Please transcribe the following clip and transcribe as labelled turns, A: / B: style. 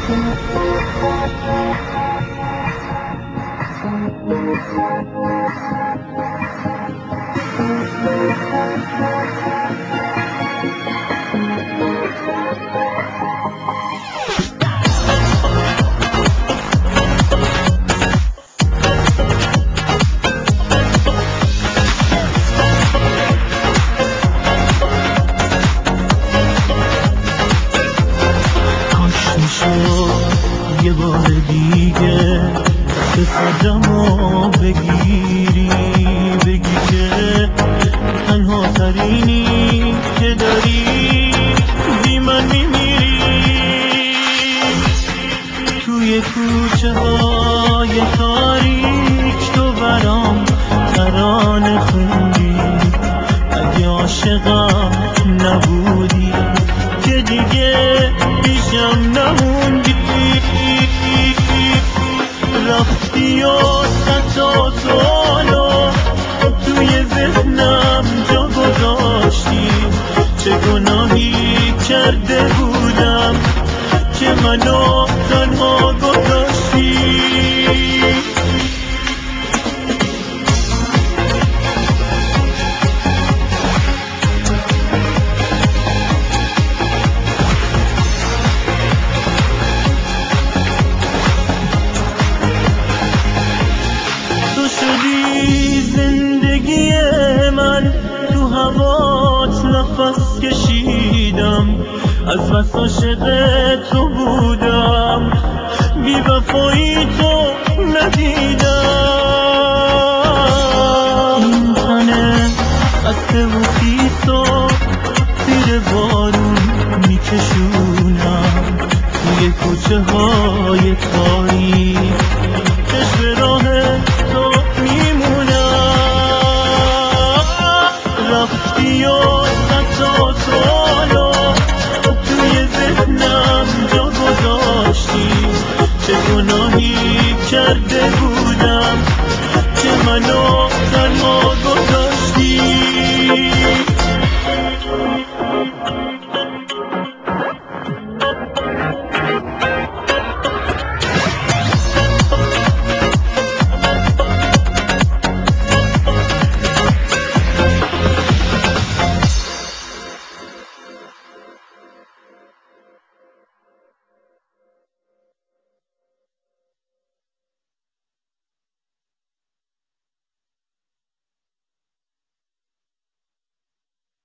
A: یه بار دیگه دستمو بگیری، بگی که تنها ترینی که داری، بی من میمیری. توی کوچه های تاریک تو برام ترانه خوندی، اگه عاشقم نبودی که دیگه پیشم نموندی. رفتی و تا سوالو توی ذهنم جا گذاشتی، چه گناهی کرده بودم که منو تنها گذاشتی. زندگی من تو هوات نفس کشیدم، از بس عاشق تو بودم، بی وفایی تو ندیدم. این تنه خسته و خیسو زیر بارون میکشونم، توی کوچه های تاریک چشم راه تو میمونم. رفتی و تا سوالو توی ذهنم جا گذاشتی، چه گناهی کرده